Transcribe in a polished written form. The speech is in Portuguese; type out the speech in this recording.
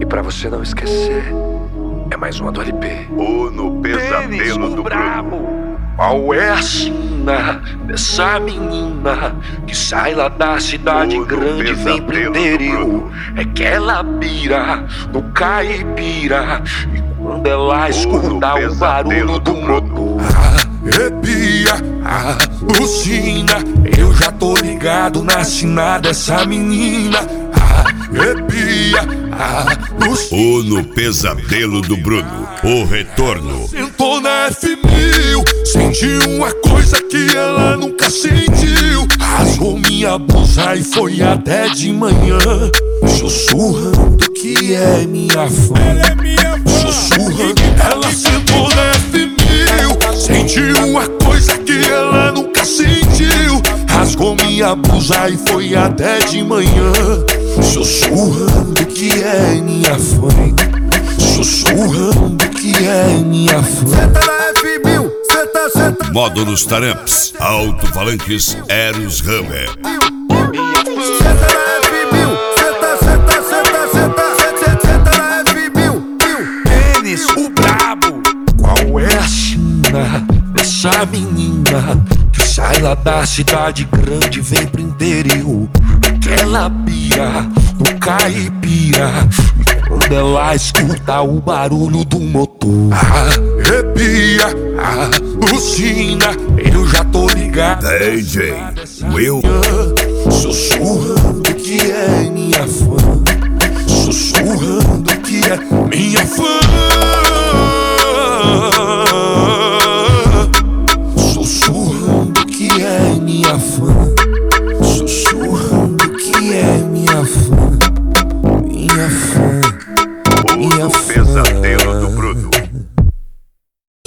pra você não esquecer, é mais uma do LP. Ou no pesadelo do Bruno. Qual é a sina dessa menina que sai lá da cidade grande e vem pro interior? É que ela pira no caipira e quando ela escuta o barulho do motor, arrepia, alucina. Eu já tô ligado na sina dessa menina. Arrepia, alucina. Ou no pesadelo do Bruno, o retorno. Sentou na F1000, senti uma coisa que ela nunca sentiu. Rasgou minha blusa e foi até de manhã, sussurrando que é minha fã. Sussurrando, ela sentou na F1000, sentiu uma coisa que ela nunca sentiu. Rasgou minha blusa e foi até de manhã, sussurrando que é minha fã. Sussurrando que é minha fã. Senta na F1000, senta. Módulos Taramps, alto-falantes Eros Hammer. Senta na F1000, senta na F1000. Tênis, o brabo. Qual é a sina dessa menina que sai lá da cidade grande e vem pro interior? Aquela pira no caipira e quando ela escuta o barulho do motor, arrepia, alucina. Eu já tô ligado. DJ Will. Sussurrando que é minha fã. Sussurrando que é minha fã. Sussurrando que é minha fã. Sussurrando que é minha fã. Minha fã. Ou no pesadelo do Bruno.